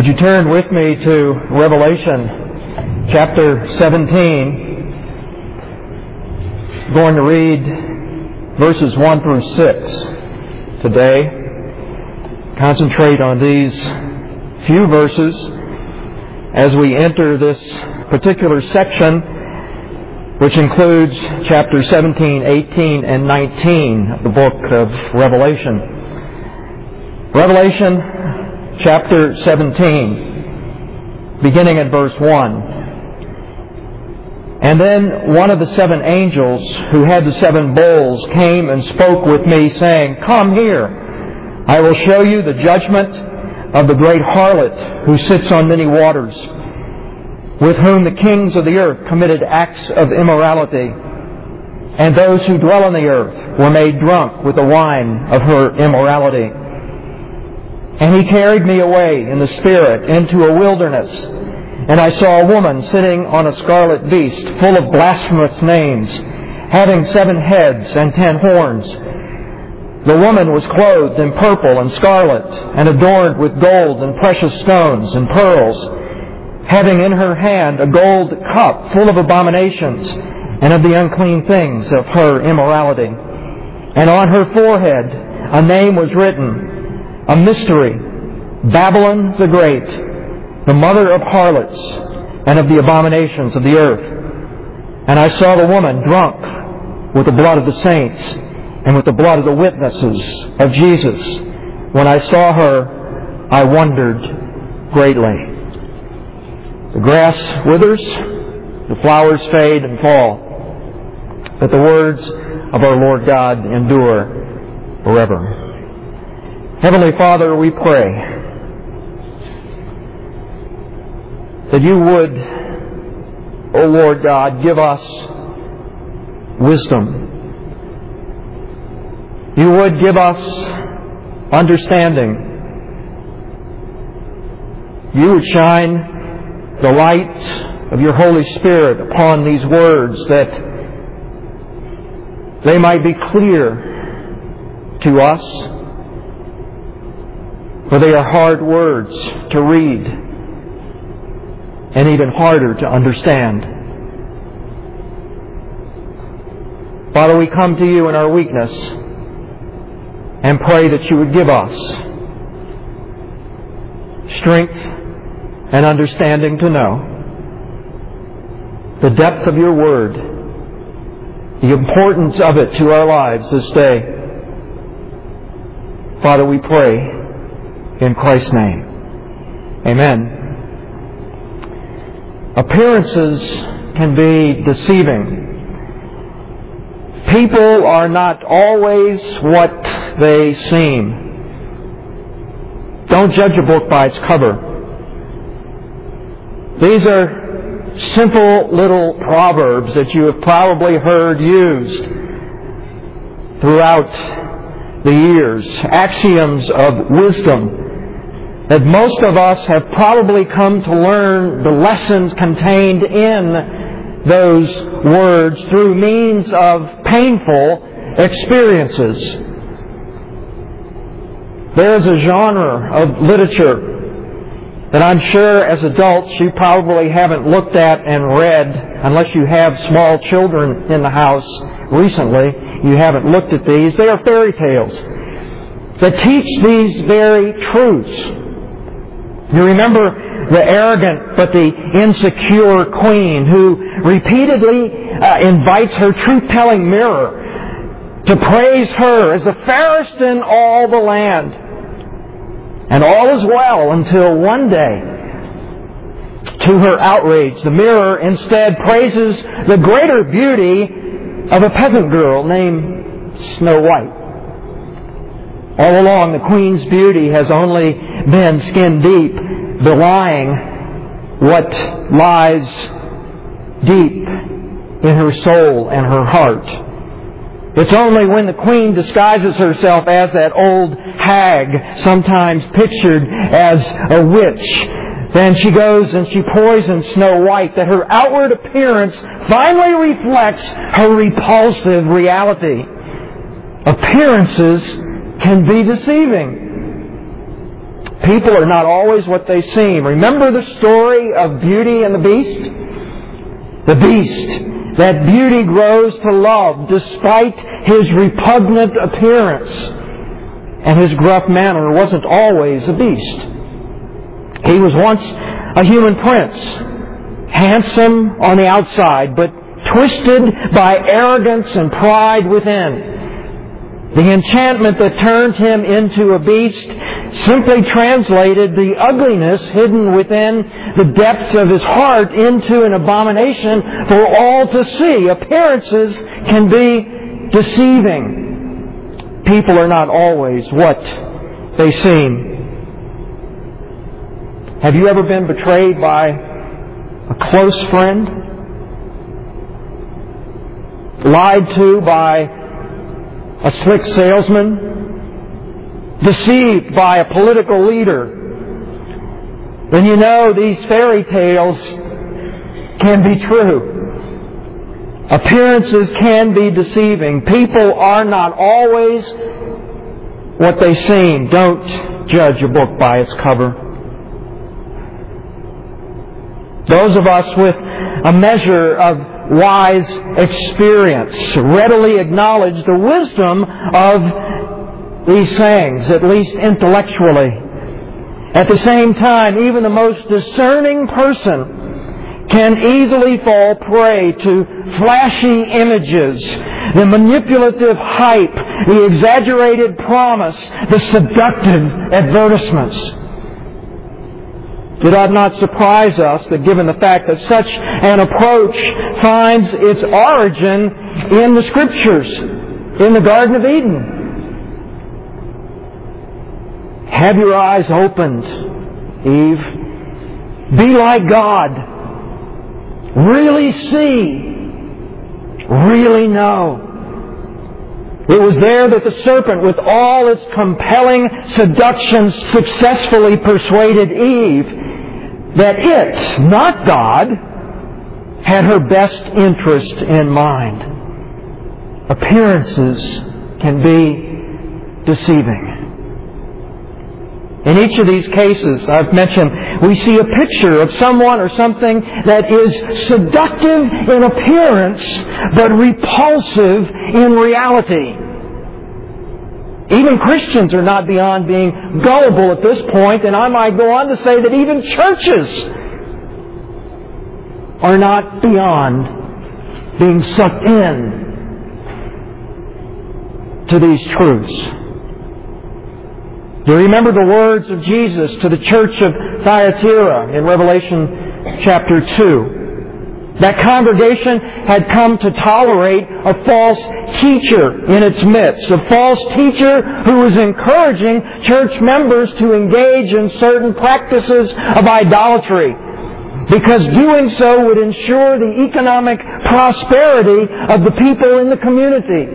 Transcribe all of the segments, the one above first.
Would you turn with me to Revelation chapter 17. I'm going to read verses 1 through 6 today. Concentrate on these few verses as we enter this particular section, which includes chapters 17, 18, and 19 of the book of Revelation. Revelation chapter 17, beginning at verse 1. And then one of the seven angels who had the seven bowls came and spoke with me, saying, "Come here, I will show you the judgment of the great harlot who sits on many waters, with whom the kings of the earth committed acts of immorality, and those who dwell on the earth were made drunk with the wine of her immorality. And he carried me away in the Spirit into a wilderness, and I saw a woman sitting on a scarlet beast, full of blasphemous names, having 7 heads and 10 horns. The woman was clothed in purple and scarlet, and adorned with gold and precious stones and pearls, having in her hand a gold cup full of abominations and of the unclean things of her immorality. And on her forehead a name was written, a mystery, Babylon the Great, the mother of harlots and of the abominations of the earth. And I saw the woman drunk with the blood of the saints and with the blood of the witnesses of Jesus. When I saw her, I wondered greatly." The grass withers, the flowers fade and fall, but the words of our Lord God endure forever. Heavenly Father, we pray that you would, O Lord God, give us wisdom. You would give us understanding. You would shine the light of your Holy Spirit upon these words, that they might be clear to us, for they are hard words to read and even harder to understand. Father, we come to you in our weakness and pray that you would give us strength and understanding to know the depth of your word, the importance of it to our lives this day. Father, we pray in Christ's name. Amen. Appearances can be deceiving. People are not always what they seem. Don't judge a book by its cover. These are simple little proverbs that you have probably heard used throughout the years, axioms of wisdom that most of us have probably come to learn the lessons contained in those words through means of painful experiences. There's a genre of literature that I'm sure as adults you probably haven't looked at and read, unless you have small children in the house recently. You haven't looked at these. They are fairy tales that teach these very truths. You remember the arrogant but the insecure queen who repeatedly invites her truth-telling mirror to praise her as the fairest in all the land. And all is well until one day, to her outrage, the mirror instead praises the greater beauty of a peasant girl named Snow White. All along, the queen's beauty has only been skin deep, belying what lies deep in her soul and her heart. It's only when the queen disguises herself as that old hag, sometimes pictured as a witch, then she goes and she poisons Snow White, that her outward appearance finally reflects her repulsive reality. Appearances can be deceiving. People are not always what they seem. Remember the story of Beauty and the Beast? The Beast. That beauty grows to love despite his repugnant appearance. And his gruff manner wasn't always a beast. He was once a human prince, handsome on the outside, but twisted by arrogance and pride within. The enchantment that turned him into a beast simply translated the ugliness hidden within the depths of his heart into an abomination for all to see. Appearances can be deceiving. People are not always what they seem. Have you ever been betrayed by a close friend? Lied to by a slick salesman? Deceived by a political leader? Then you know these fairy tales can be true. Appearances can be deceiving. People are not always what they seem. Don't judge a book by its cover. Those of us with a measure of wise experience readily acknowledge the wisdom of these sayings, at least intellectually. At the same time, even the most discerning person can easily fall prey to flashy images, the manipulative hype, the exaggerated promise, the seductive advertisements. It ought not surprise us that given the fact that such an approach finds its origin in the Scriptures, in the Garden of Eden. Have your eyes opened, Eve. Be like God. Really see. Really know. It was there that the serpent, with all its compelling seduction, successfully persuaded Eve that it, not God, had her best interest in mind. Appearances can be deceiving. In each of these cases I've mentioned, we see a picture of someone or something that is seductive in appearance, but repulsive in reality. Even Christians are not beyond being gullible at this point, and I might go on to say that even churches are not beyond being sucked in to these truths. Do you remember the words of Jesus to the church of Thyatira in Revelation chapter 2? That congregation had come to tolerate a false teacher in its midst. A false teacher who was encouraging church members to engage in certain practices of idolatry, because doing so would ensure the economic prosperity of the people in the community.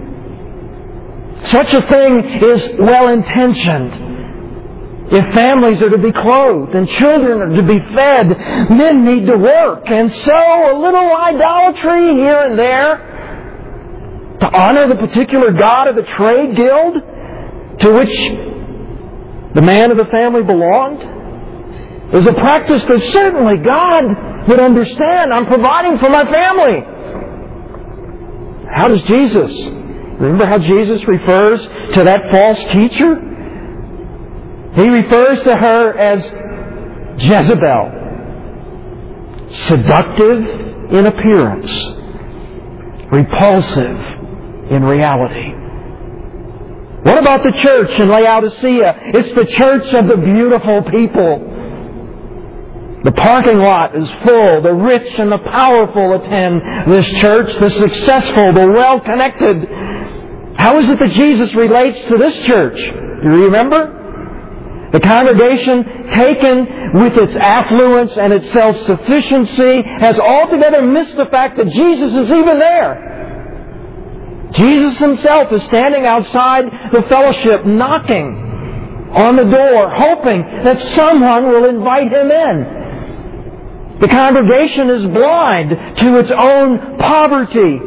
Such a thing is well-intentioned. If families are to be clothed and children are to be fed, men need to work. And so a little idolatry here and there to honor the particular god of the trade guild to which the man of the family belonged is a practice that certainly God would understand. I'm providing for my family. How does Jesus? Remember how Jesus refers to that false teacher? He refers to her as Jezebel. Seductive in appearance. Repulsive in reality. What about the church in Laodicea? It's the church of the beautiful people. The parking lot is full. The rich and the powerful attend this church. The successful, the well-connected. How is it that Jesus relates to this church? Do you remember? The congregation, taken with its affluence and its self-sufficiency, has altogether missed the fact that Jesus is even there. Jesus Himself is standing outside the fellowship, knocking on the door, hoping that someone will invite Him in. The congregation is blind to its own poverty.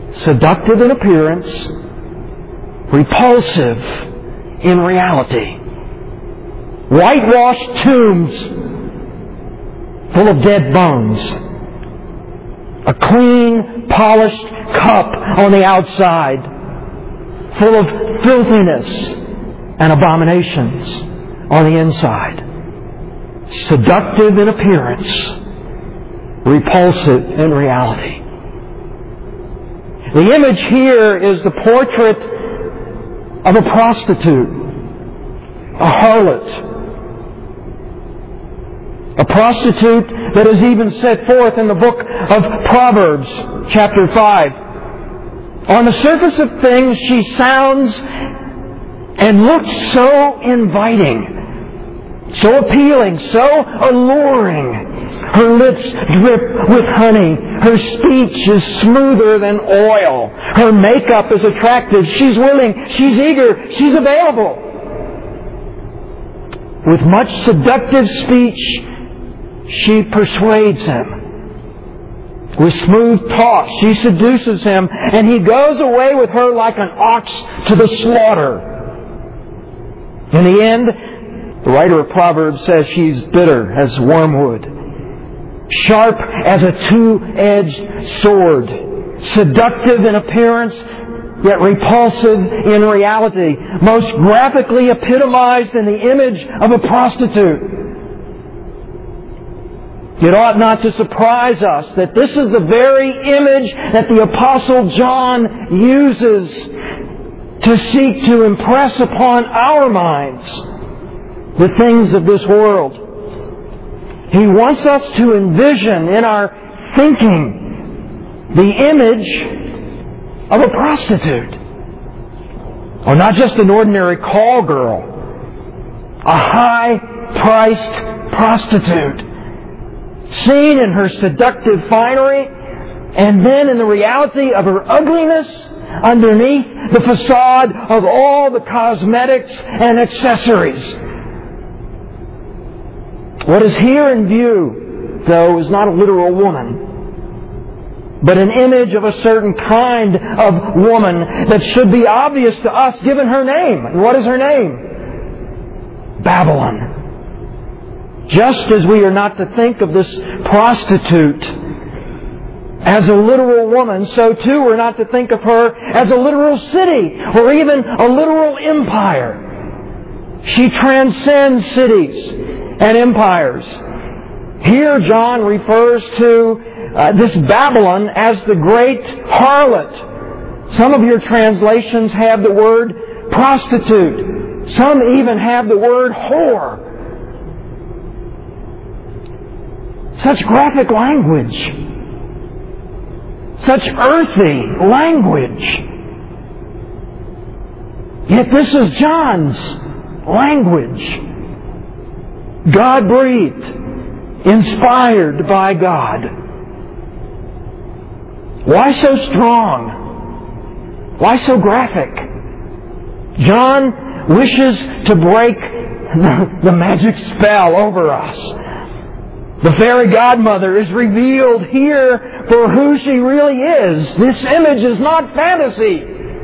Seductive in appearance, repulsive in reality. whitewashed tombs full of dead bones. A clean, polished cup on the outside, full of filthiness and abominations on the inside. Seductive in appearance, repulsive in reality. The image here is the portrait of a prostitute, a harlot. A prostitute that is even set forth in the book of Proverbs, chapter 5. On the surface of things, she sounds and looks so inviting, so appealing, so alluring. Her lips drip with honey. Her speech is smoother than oil. Her makeup is attractive. She's willing. She's eager. She's available. With much seductive speech, she persuades him. With smooth talk, she seduces him, and he goes away with her like an ox to the slaughter. In the end, the writer of Proverbs says she's bitter as wormwood, sharp as a two-edged sword, seductive in appearance, yet repulsive in reality, most graphically epitomized in the image of a prostitute. It ought not to surprise us that this is the very image that the Apostle John uses to seek to impress upon our minds the things of this world. He wants us to envision in our thinking the image of a prostitute. Or not just an ordinary call girl. A high-priced prostitute. Seen in her seductive finery, and then in the reality of her ugliness underneath the facade of all the cosmetics and accessories. What is here in view, though, is not a literal woman, but an image of a certain kind of woman that should be obvious to us given her name. And what is her name? Babylon. Just as we are not to think of this prostitute as a literal woman, so too we're not to think of her as a literal city or even a literal empire. She transcends cities and empires. Here John refers to this Babylon as the great harlot. Some of your translations have the word prostitute. Some even have the word whore. Such graphic language. Such earthy language. Yet this is John's language. God-breathed. Inspired by God. Why so strong? Why so graphic? John wishes to break the magic spell over us. The fairy godmother is revealed here for who she really is. This image is not fantasy.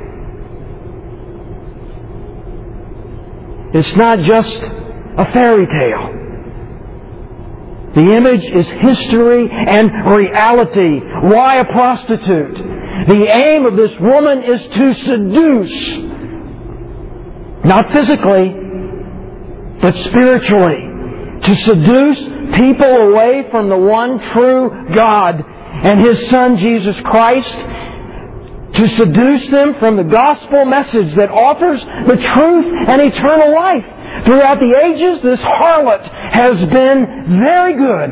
It's not just a fairy tale. The image is history and reality. Why a prostitute? The aim of this woman is to seduce. Not physically, but spiritually. To seduce people away from the one true God and His Son Jesus Christ. To seduce them from the gospel message that offers the truth and eternal life. Throughout the ages, this harlot has been very good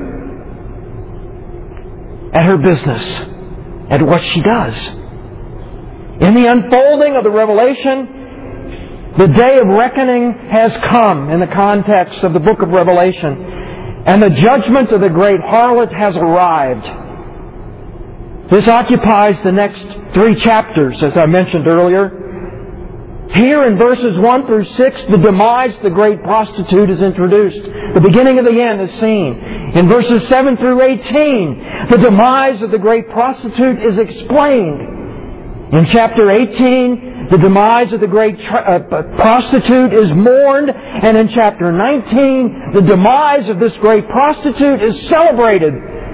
at her business, at what she does. In the unfolding of the Revelation, the day of reckoning has come in the context of the book of Revelation, and the judgment of the great harlot has arrived. This occupies the next 3 chapters, as I mentioned earlier. Here in verses 1 through 6, the demise of the great prostitute is introduced. The beginning of the end is seen. In verses 7 through 18, the demise of the great prostitute is explained. In chapter 18, the demise of the great prostitute is mourned. And in chapter 19, the demise of this great prostitute is celebrated.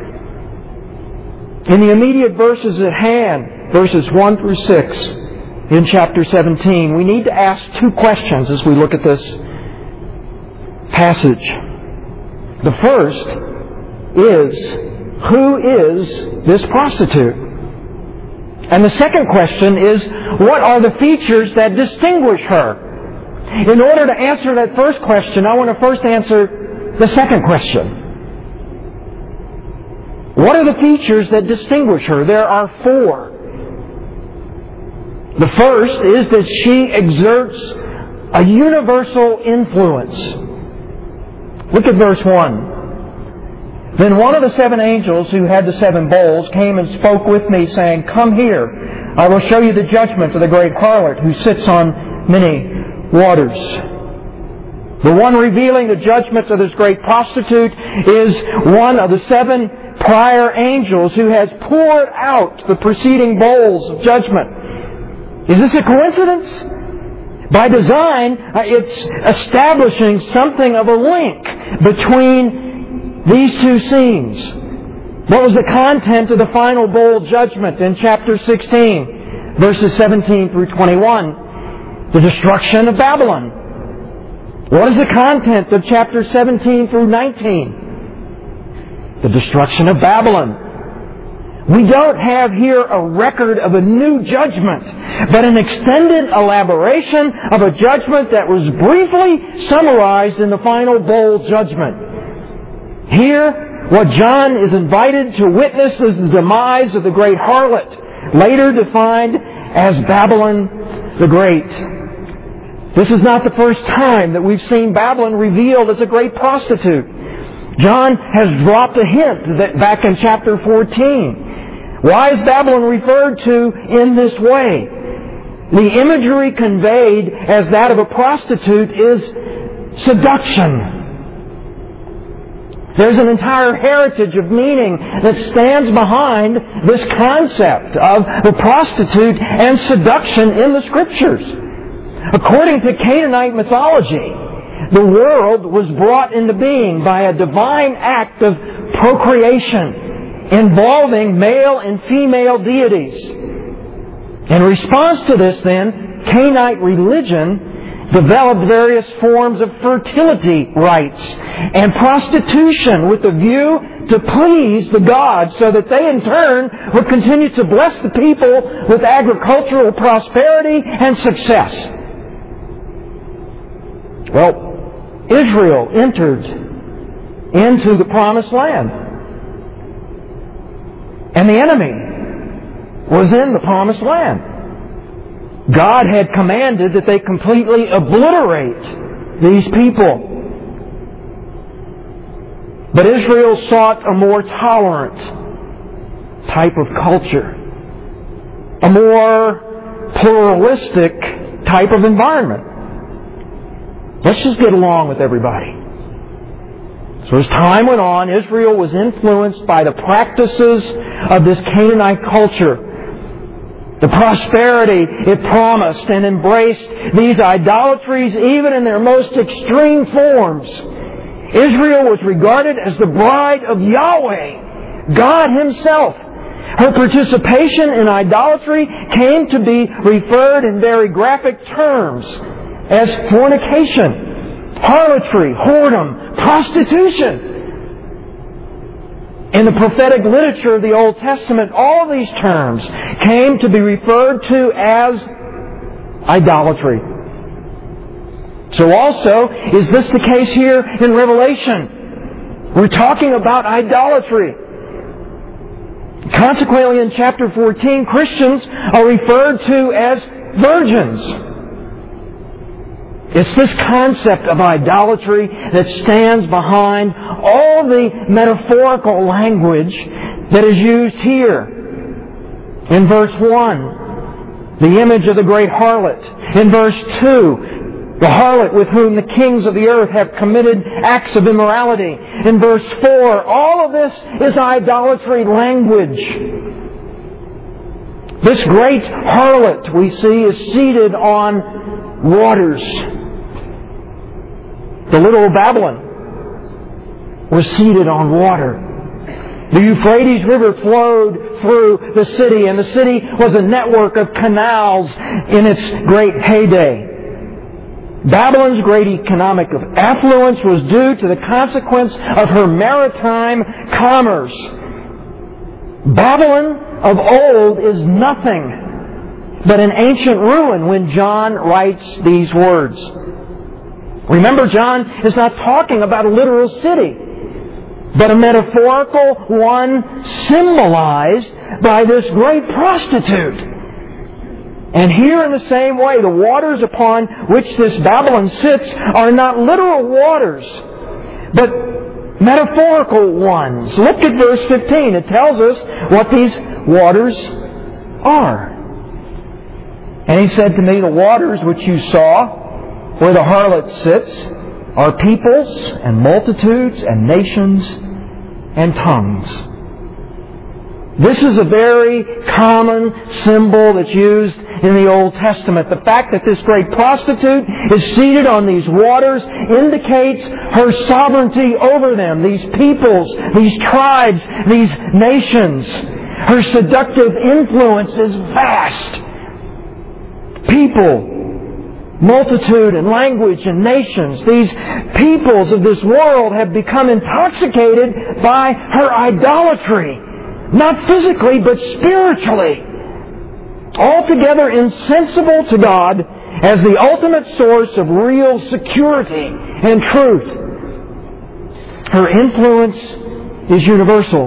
In the immediate verses at hand, verses 1 through 6, in chapter 17, we need to ask two questions as we look at this passage. The first is, who is this prostitute? And the second question is, what are the features that distinguish her? In order to answer that first question, I want to first answer the second question. What are the features that distinguish her? There are four. The first is that she exerts a universal influence. Look at verse 1. Then one of the seven angels who had the seven bowls came and spoke with me, saying, Come here, I will show you the judgment of the great harlot who sits on many waters. The one revealing the judgment of this great prostitute is one of the seven prior angels who has poured out the preceding bowls of judgment. Is this a coincidence? By design, it's establishing something of a link between these two scenes. What was the content of the final bowl judgment in chapter 16, verses 17 through 21? The destruction of Babylon. What is the content of chapter 17 through 19? The destruction of Babylon. We don't have here a record of a new judgment, but an extended elaboration of a judgment that was briefly summarized in the final bowl judgment. Here, what John is invited to witness is the demise of the great harlot, later defined as Babylon the Great. This is not the first time that we've seen Babylon revealed as a great prostitute. John has dropped a hint that back in chapter 14. Why is Babylon referred to in this way? The imagery conveyed as that of a prostitute is seduction. There's an entire heritage of meaning that stands behind this concept of the prostitute and seduction in the Scriptures. According to Canaanite mythology, the world was brought into being by a divine act of procreation involving male and female deities. In response to this, then, Canaanite religion developed various forms of fertility rites and prostitution with the view to please the gods so that they in turn would continue to bless the people with agricultural prosperity and success. Well, Israel entered into the Promised Land. And the enemy was in the Promised Land. God had commanded that they completely obliterate these people. But Israel sought a more tolerant type of culture, a more pluralistic type of environment. Let's just get along with everybody. So as time went on, Israel was influenced by the practices of this Canaanite culture. The prosperity it promised and embraced these idolatries even in their most extreme forms. Israel was regarded as the bride of Yahweh, God Himself. Her participation in idolatry came to be referred in very graphic terms as fornication, harlotry, whoredom, prostitution. In the prophetic literature of the Old Testament, all these terms came to be referred to as idolatry. So also, is this the case here in Revelation? We're talking about idolatry. Consequently, in chapter 14, Christians are referred to as virgins. It's this concept of idolatry that stands behind all the metaphorical language that is used here. In verse 1, the image of the great harlot. In verse 2, the harlot with whom the kings of the earth have committed acts of immorality. In verse 4, all of this is idolatry language. This great harlot, we see, is seated on waters. The little Babylon was seated on water. The Euphrates River flowed through the city, and the city was a network of canals in its great heyday. Babylon's great economic affluence was due to the consequence of her maritime commerce. Babylon of old is nothing but an ancient ruin when John writes these words. Remember, John is not talking about a literal city, but a metaphorical one symbolized by this great prostitute. And here in the same way, the waters upon which this Babylon sits are not literal waters, but metaphorical ones. Look at verse 15. It tells us what these waters are. And he said to me, the waters which you saw, where the harlot sits, are peoples and multitudes and nations and tongues. This is a very common symbol that's used in the Old Testament. The fact that this great prostitute is seated on these waters indicates her sovereignty over them, these peoples, these tribes, these nations. Her seductive influence is vast. People, multitude and language and nations. These peoples of this world have become intoxicated by her idolatry. Not physically, but spiritually. Altogether insensible to God as the ultimate source of real security and truth. Her influence is universal.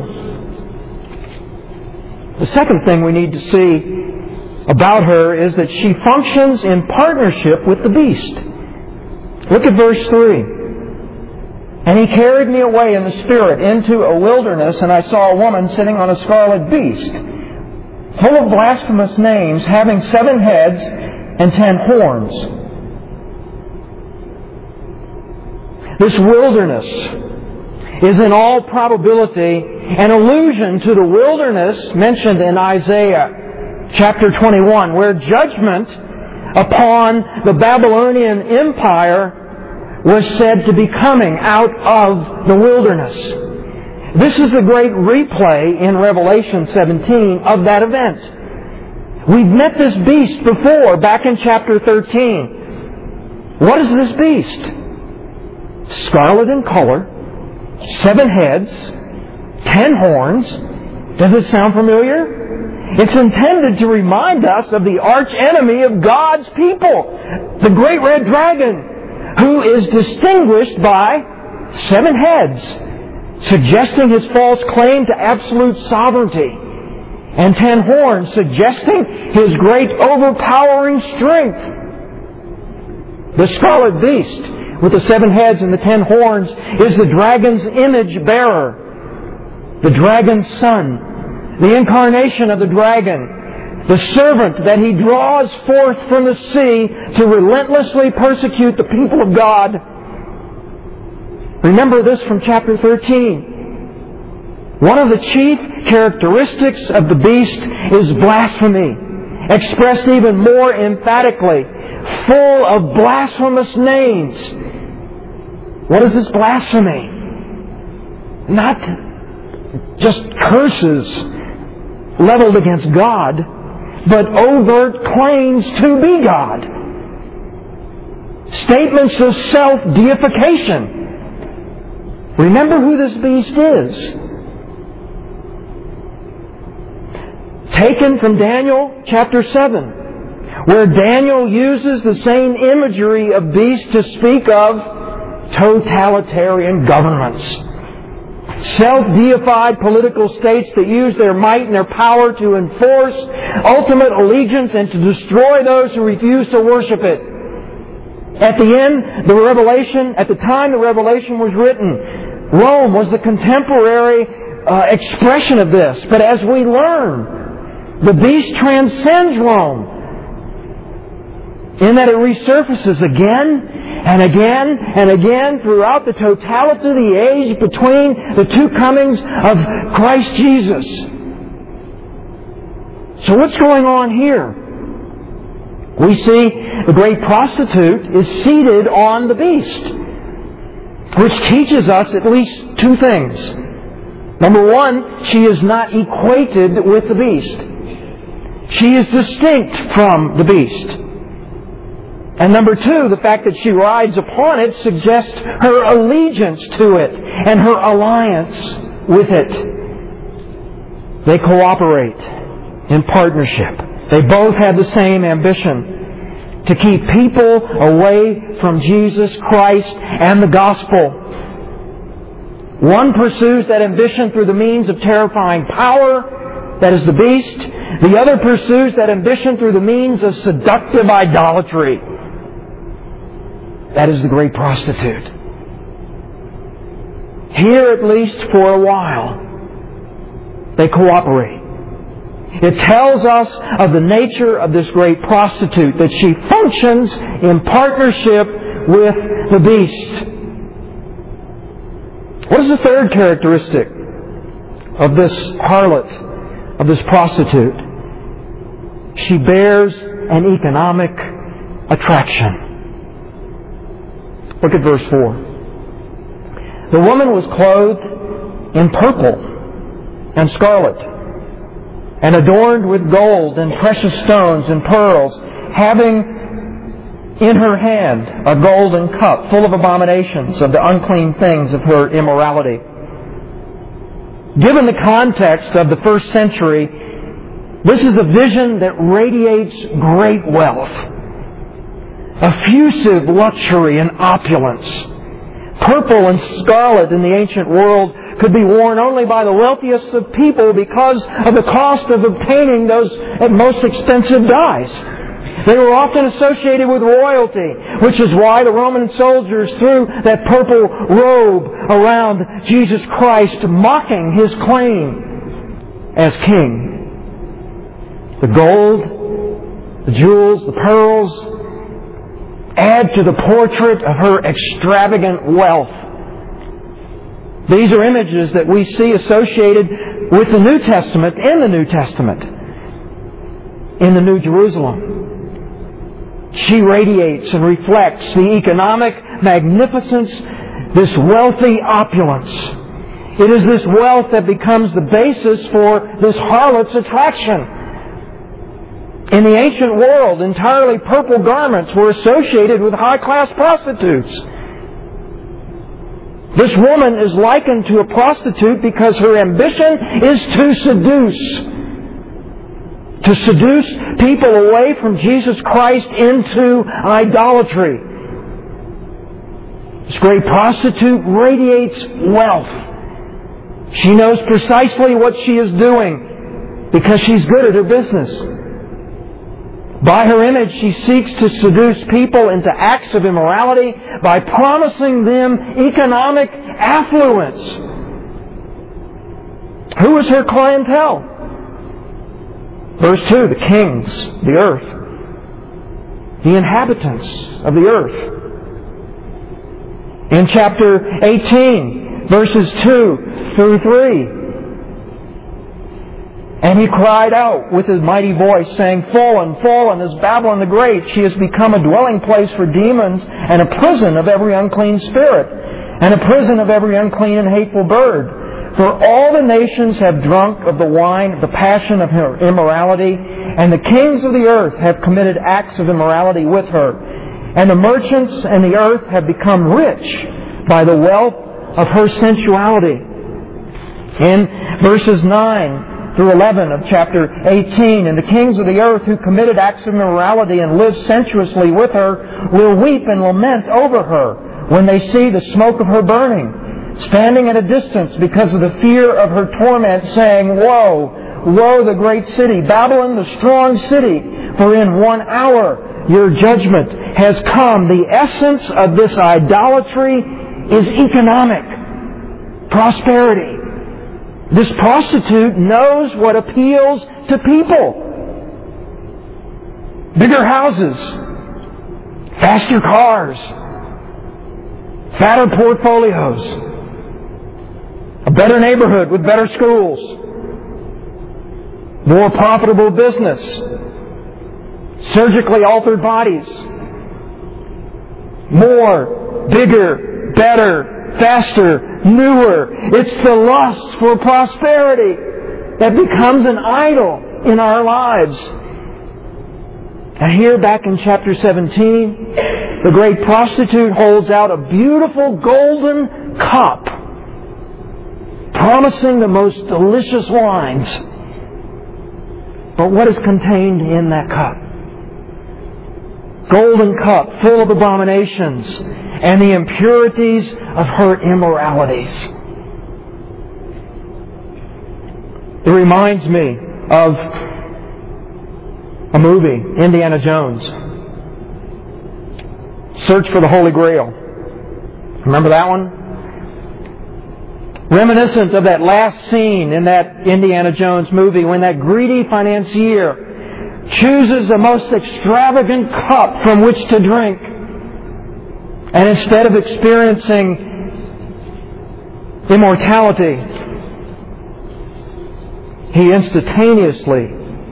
The second thing we need to see about her is that she functions in partnership with the beast. Look at verse 3. And he carried me away in the Spirit into a wilderness, and I saw a woman sitting on a scarlet beast, full of blasphemous names, having 7 heads and 10 horns. This wilderness is in all probability an allusion to the wilderness mentioned in Isaiah chapter 21, where judgment upon the Babylonian Empire was said to be coming out of the wilderness. This is a great replay in Revelation 17 of that event. We've met this beast before, back in chapter 13. What is this beast? Scarlet in color, 7 heads, 10 horns. Does it sound familiar? It's intended to remind us of the arch enemy of God's people, the great red dragon, who is distinguished by 7 heads, suggesting his false claim to absolute sovereignty, and 10 horns, suggesting his great overpowering strength. The scarlet beast, with the 7 heads and the 10 horns, is the dragon's image bearer, the dragon's son, the incarnation of the dragon, the servant that he draws forth from the sea to relentlessly persecute the people of God. Remember this from chapter 13. One of the chief characteristics of the beast is blasphemy, expressed even more emphatically, full of blasphemous names. What is this blasphemy? Not just curses leveled against God, but overt claims to be God. Statements of self-deification. Remember who this beast is. Taken from Daniel chapter 7, where Daniel uses the same imagery of beast to speak of totalitarian governments. Self-deified political states that use their might and their power to enforce ultimate allegiance and to destroy those who refuse to worship it. At the time the Revelation was written, Rome was the contemporary expression of this. But as we learn, the beast transcends Rome, in that it resurfaces again and again and again throughout the totality of the age between the two comings of Christ Jesus. So what's going on here? We see the great prostitute is seated on the beast, which teaches us at least two things. Number one, she is not equated with the beast. She is distinct from the beast. And number two, the fact that she rides upon it suggests her allegiance to it and her alliance with it. They cooperate in partnership. They both have the same ambition: to keep people away from Jesus Christ and the gospel. One pursues that ambition through the means of terrifying power, that is the beast. The other pursues that ambition through the means of seductive idolatry. That is the great prostitute. Here, at least for a while, they cooperate. It tells us of the nature of this great prostitute, that she functions in partnership with the beast. What is the third characteristic of this harlot, of this prostitute? She bears an economic attraction. Look at verse 4. The woman was clothed in purple and scarlet, and adorned with gold and precious stones and pearls, having in her hand a golden cup full of abominations of the unclean things of her immorality. Given the context of the first century, this is a vision that radiates great wealth, effusive luxury and opulence. Purple and scarlet in the ancient world could be worn only by the wealthiest of people because of the cost of obtaining those most expensive dyes. They were often associated with royalty, which is why the Roman soldiers threw that purple robe around Jesus Christ, mocking His claim as king. The gold, the jewels, the pearls add to the portrait of her extravagant wealth. These are images that we see associated with the New Testament, in the New Testament, in the New Jerusalem. She radiates and reflects the economic magnificence, this wealthy opulence. It is this wealth that becomes the basis for this harlot's attraction. In the ancient world, entirely purple garments were associated with high-class prostitutes. This woman is likened to a prostitute because her ambition is to seduce people away from Jesus Christ into idolatry. This great prostitute radiates wealth. She knows precisely what she is doing because she's good at her business. By her image, she seeks to seduce people into acts of immorality by promising them economic affluence. Who is her clientele? Verse 2, the kings, the earth, the inhabitants of the earth. In chapter 18, verses 2 through 3, and he cried out with his mighty voice, saying, "Fallen, fallen is Babylon the Great. She has become a dwelling place for demons and a prison of every unclean spirit, and a prison of every unclean and hateful bird. For all the nations have drunk of the wine of the passion of her immorality, and the kings of the earth have committed acts of immorality with her. And the merchants and the earth have become rich by the wealth of her sensuality." In verses 9 through 11 of chapter 18, "And the kings of the earth who committed acts of immorality and lived sensuously with her will weep and lament over her when they see the smoke of her burning, standing at a distance because of the fear of her torment, saying, 'Woe, woe the great city, Babylon, the strong city, for in 1 hour your judgment has come.'" The essence of this idolatry is economic prosperity. This prostitute knows what appeals to people. Bigger houses, faster cars, fatter portfolios, a better neighborhood with better schools. more profitable business, surgically altered bodies, more, bigger, better, faster, newer. It's the lust for prosperity that becomes an idol in our lives. And here back in chapter 17, the great prostitute holds out a beautiful golden cup, promising the most delicious wines. But what is contained in that cup? Golden cup full of abominations and the impurities of her immoralities. It reminds me of a movie, Indiana Jones. Search for the Holy Grail. Remember that one? Reminiscent of that last scene in that Indiana Jones movie when that greedy financier chooses the most extravagant cup from which to drink. And instead of experiencing immortality, he instantaneously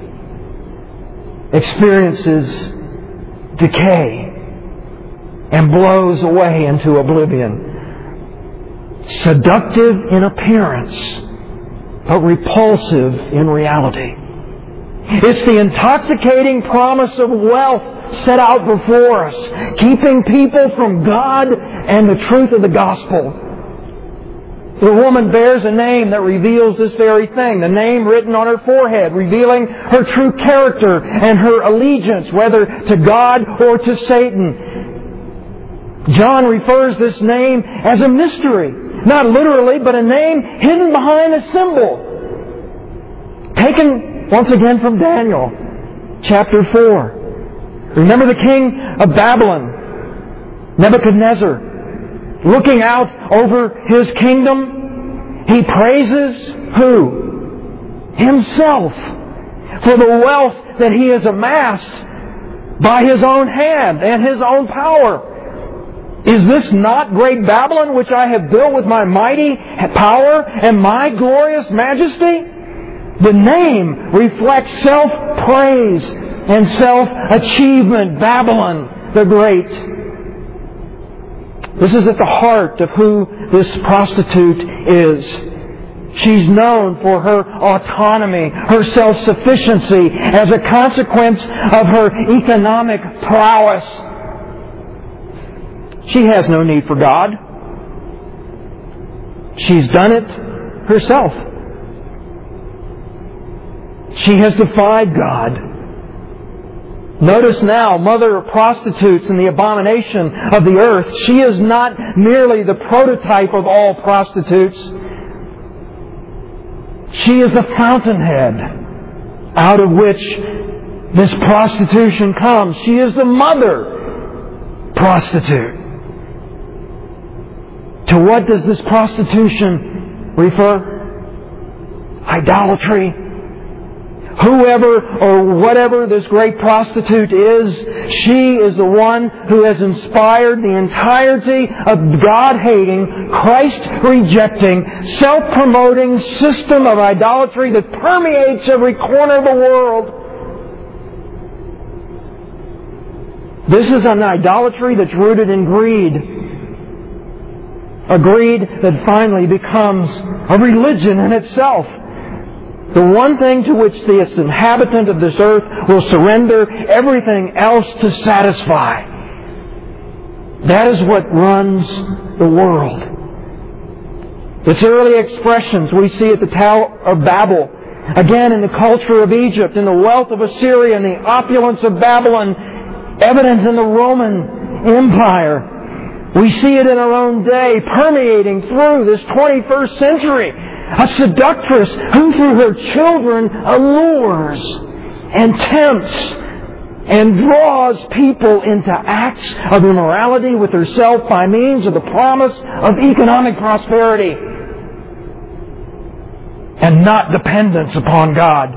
experiences decay and blows away into oblivion. Seductive in appearance, but repulsive in reality. It's the intoxicating promise of wealth set out before us, keeping people from God and the truth of the gospel. The woman bears a name that reveals this very thing. The name written on her forehead, revealing her true character and her allegiance, whether to God or to Satan. John refers this name as a mystery. Not literally, but a name hidden behind a symbol. Taken once again from Daniel, chapter 4. Remember the king of Babylon, Nebuchadnezzar, looking out over his kingdom? He praises who? Himself, for the wealth that he has amassed by his own hand and his own power. Is this not great Babylon which I have built with my mighty power and my glorious majesty? The name reflects self-praise and self-achievement. Babylon the Great. This is at the heart of who this prostitute is. She's known for her autonomy, her self-sufficiency as a consequence of her economic prowess. She has no need for God. She's done it herself. She has defied God. Notice now, mother of prostitutes and the abomination of the earth. She is not merely the prototype of all prostitutes. She is the fountainhead out of which this prostitution comes. She is the mother prostitute. To what does this prostitution refer? Idolatry. Whoever or whatever this great prostitute is, she is the one who has inspired the entirety of God-hating, Christ-rejecting, self-promoting system of idolatry that permeates every corner of the world. This is an idolatry that's rooted in greed. A greed that finally becomes a religion in itself. The one thing to which this inhabitant of this earth will surrender everything else to satisfy. That is what runs the world. Its early expressions we see at the Tower of Babel. Again in the culture of Egypt, in the wealth of Assyria, and the opulence of Babylon, evident in the Roman Empire. We see it in our own day, permeating through this 21st century. A seductress who through her children allures and tempts and draws people into acts of immorality with herself by means of the promise of economic prosperity and not dependence upon God.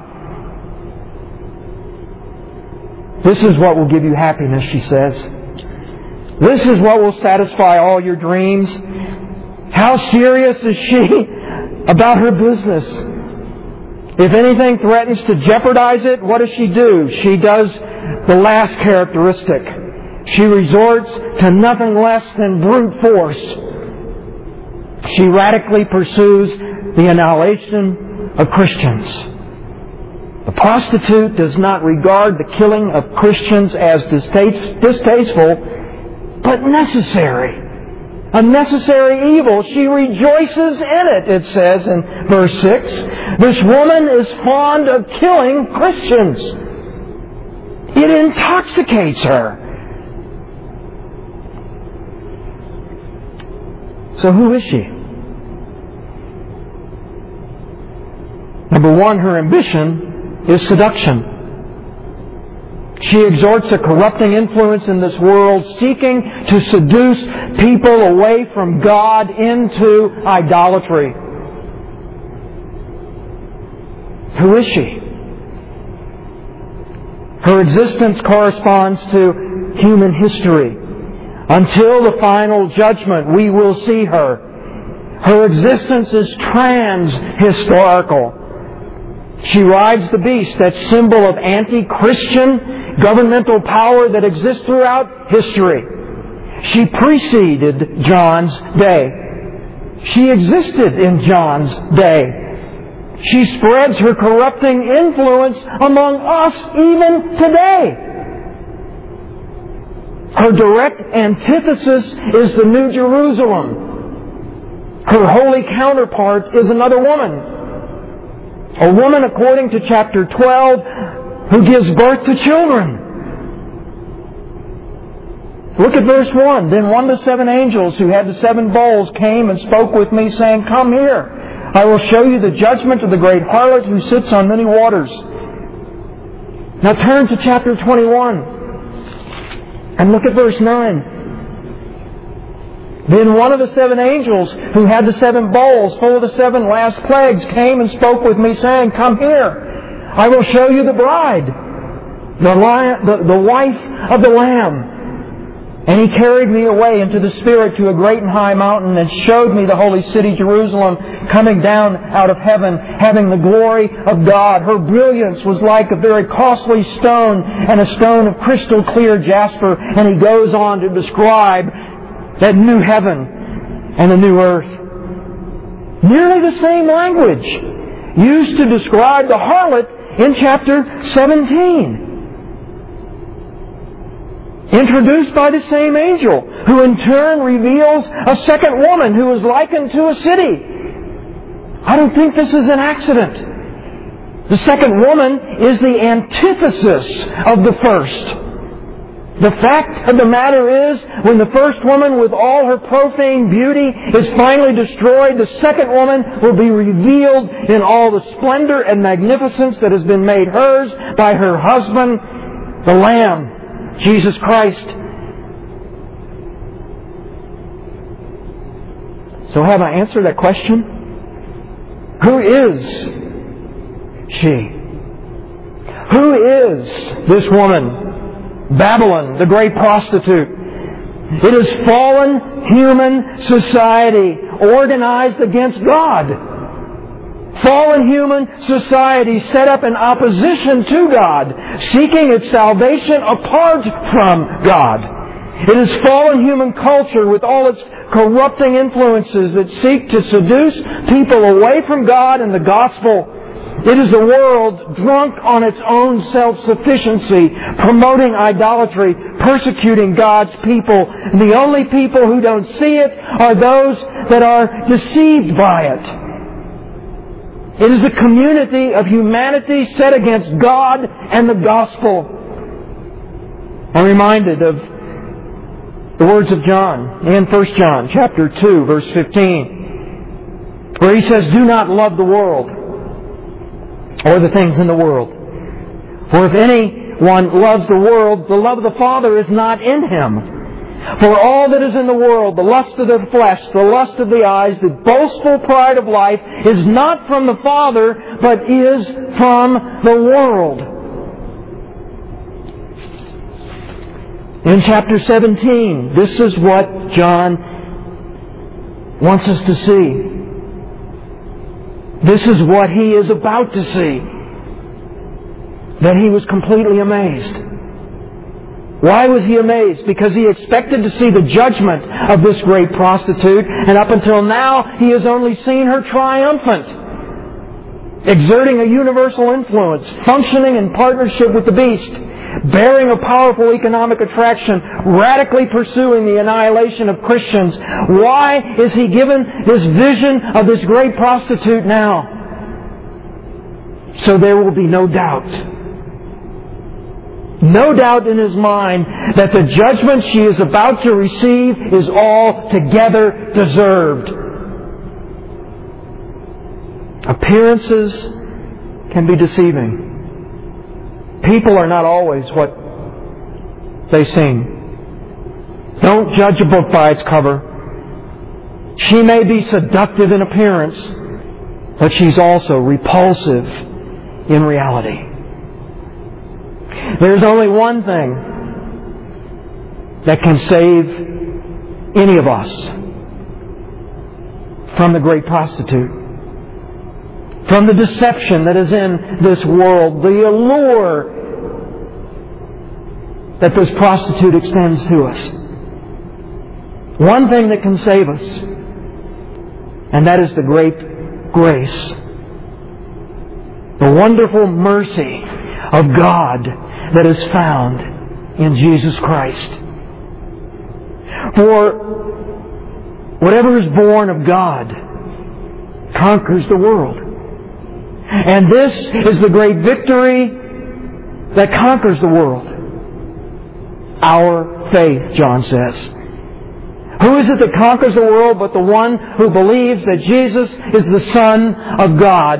This is what will give you happiness, she says. This is what will satisfy all your dreams. How serious is she about her business? If anything threatens to jeopardize it, what does she do? She does the last characteristic. She resorts to nothing less than brute force. She radically pursues the annihilation of Christians. The prostitute does not regard the killing of Christians as distasteful, but necessary. A necessary evil. She rejoices in it, it says in verse 6. This woman is fond of killing Christians. It intoxicates her. So who is she? Number one, her ambition is seduction. She exerts a corrupting influence in this world, seeking to seduce people away from God into idolatry. Who is she? Her existence corresponds to human history. Until the final judgment, we will see her. Her existence is trans-historical. She rides the beast, that symbol of anti-Christian governmental power that exists throughout history. She preceded John's day. She existed in John's day. She spreads her corrupting influence among us even today. Her direct antithesis is the New Jerusalem. Her holy counterpart is another woman. A woman, according to chapter 12, who gives birth to children. Look at verse 1. Then one of the 7 angels who had the 7 bowls came and spoke with me, saying, Come here. I will show you the judgment of the great harlot who sits on many waters. Now turn to chapter 21. And look at verse 9. Then one of the 7 angels who had the 7 bowls full of the 7 last plagues came and spoke with me, saying, Come here. I will show you the bride, the wife of the Lamb. And he carried me away into the Spirit to a great and high mountain and showed me the holy city Jerusalem coming down out of heaven, having the glory of God. Her brilliance was like a very costly stone and a stone of crystal clear jasper. And he goes on to describe that new heaven and the new earth. Nearly the same language used to describe the harlot in chapter 17. Introduced by the same angel, who in turn reveals a second woman who is likened to a city. I don't think this is an accident. The second woman is the antithesis of the first. The fact of the matter is, when the first woman with all her profane beauty is finally destroyed, the second woman will be revealed in all the splendor and magnificence that has been made hers by her husband, the Lamb, Jesus Christ. So have I answered that question? Who is she? Who is this woman? Babylon, the great prostitute. It is fallen human society organized against God. Fallen human society set up in opposition to God, seeking its salvation apart from God. It is fallen human culture with all its corrupting influences that seek to seduce people away from God and the gospel. It is a world drunk on its own self-sufficiency, promoting idolatry, persecuting God's people. And the only people who don't see it are those that are deceived by it. It is a community of humanity set against God and the gospel. I'm reminded of the words of John in 1 John chapter 2, verse 15, where he says, Do not love the world or the things in the world. For if anyone loves the world, the love of the Father is not in him. For all that is in the world, the lust of the flesh, the lust of the eyes, the boastful pride of life, is not from the Father, but is from the world. In chapter 17, this is what John wants us to see. This is what he is about to see. That he was completely amazed. Why was he amazed? Because he expected to see the judgment of this great prostitute, and up until now he has only seen her triumphant, exerting a universal influence, functioning in partnership with the beast, bearing a powerful economic attraction, radically pursuing the annihilation of Christians. Why is he given this vision of this great prostitute now? So there will be no doubt. No doubt in his mind that the judgment she is about to receive is altogether deserved. Appearances can be deceiving. People are not always what they seem. Don't judge a book by its cover. She may be seductive in appearance, but she's also repulsive in reality. There's only one thing that can save any of us from the great prostitute, from the deception that is in this world, the allure that this prostitute extends to us. One thing that can save us, and that is the great grace, the wonderful mercy of God that is found in Jesus Christ. For whatever is born of God conquers the world. And this is the great victory that conquers the world. Our faith, John says. Who is it that conquers the world but the one who believes that Jesus is the Son of God?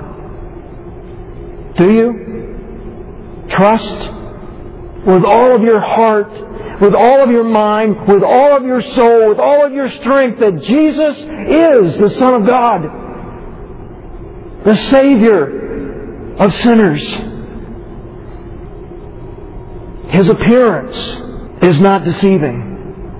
Do you trust with all of your heart, with all of your mind, with all of your soul, with all of your strength that Jesus is the Son of God, the Savior of sinners? His appearance is not deceiving.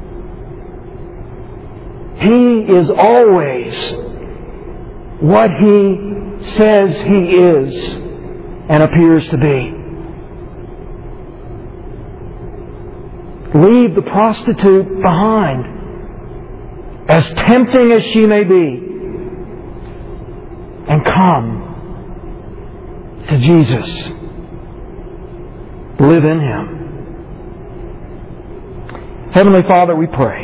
He is always what He says He is and appears to be. Leave the prostitute behind, as tempting as she may be, and come to Jesus. Live in Him. Heavenly Father, we pray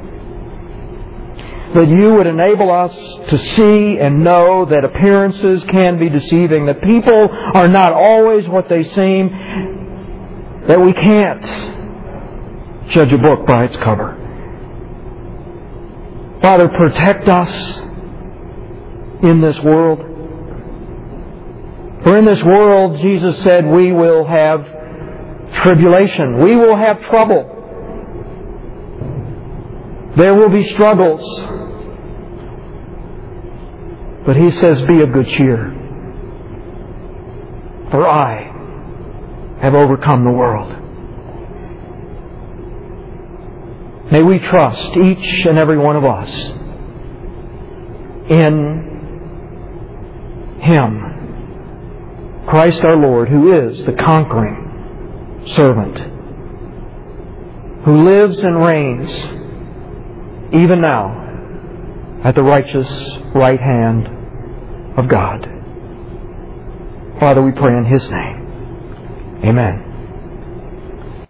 that You would enable us to see and know that appearances can be deceiving, that people are not always what they seem, that we can't judge a book by its cover. Father, protect us in this world. For in this world, Jesus said, we will have tribulation. We will have trouble. There will be struggles. But He says, be of good cheer. For I have overcome the world. May we trust, each and every one of us, in Him, Christ our Lord, who is the conquering servant, who lives and reigns even now at the righteous right hand of God. Father, we pray in His name. Amen.